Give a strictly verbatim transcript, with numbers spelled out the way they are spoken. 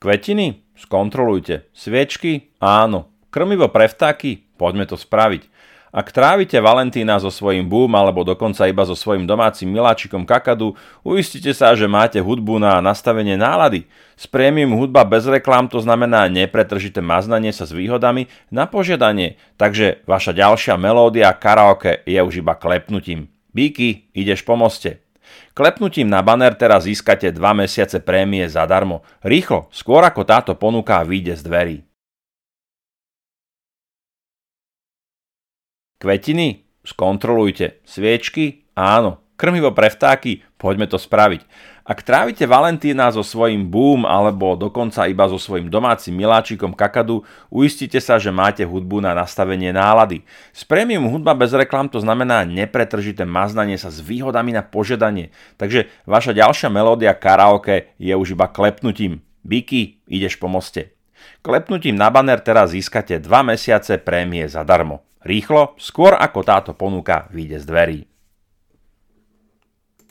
Kvetiny? Skontrolujte. Sviečky? Áno. Krmivo pre vtáky? Poďme to spraviť. Ak trávite Valentína so svojím boom alebo dokonca iba so svojím domácim miláčikom kakadu, uistite sa, že máte hudbu na nastavenie nálady. S prémium hudba bez reklám to znamená nepretržité maznanie sa s výhodami na požiadanie, takže vaša ďalšia melódia karaoke je už iba klepnutím. Bíky, ideš po moste. Klepnutím na banner teraz získate dva mesiace prémie zadarmo. Rýchlo, skôr ako táto ponuka vyjde z dverí. Kvetiny? Skontrolujte. Sviečky? Áno. Krmivo pre vtáky? Poďme to spraviť. Ak trávite Valentína so svojím boom alebo dokonca iba so svojím domácim miláčikom kakadu, uistite sa, že máte hudbu na nastavenie nálady. S prémium hudba bez reklám to znamená nepretržité maznanie sa s výhodami na požiadanie, takže vaša ďalšia melódia karaoke je už iba klepnutím. Bíky, ideš po moste. Klepnutím na banner teraz získate dva mesiace prémie zadarmo. Rýchlo, skôr ako táto ponuka vyjde z dverí.